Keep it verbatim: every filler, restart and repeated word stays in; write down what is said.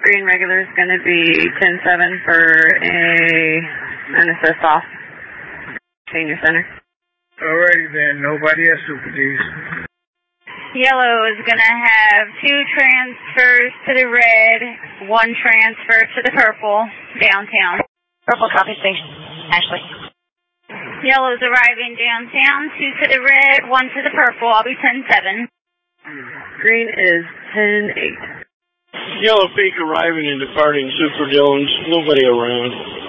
Green regular is going to be ten seven for a an assist off. Senior center. Alrighty then, nobody has Super Ds. Yellow is going to have two transfers to the red, one transfer to the purple, downtown. Purple copy station. Ashley. Yellow's arriving downtown, two to the red, one to the purple. I'll be ten seven. Green is ten eight. Yellow Peak arriving and departing Super Dillons. Nobody around.